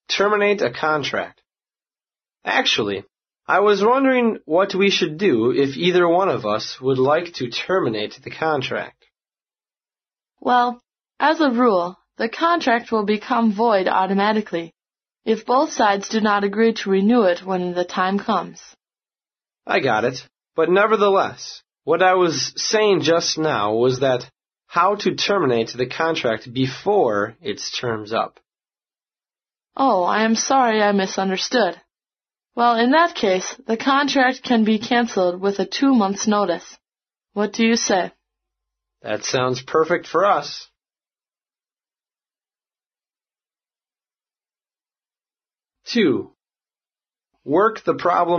terminate a contract. Actually, I was wondering what we should do if either one of us would like to terminate the contract. Well, as a rule, the contract will become void automatically if both sides do not agree to renew it when the time comes. I got it, but nevertheless, what I was saying just now was that how to terminate the contract before its term's up. Oh, I am sorry I misunderstood. Well, in that case, the contract can be canceled with a 2 months' notice. What do you say? That sounds perfect for us. 2. Work the problem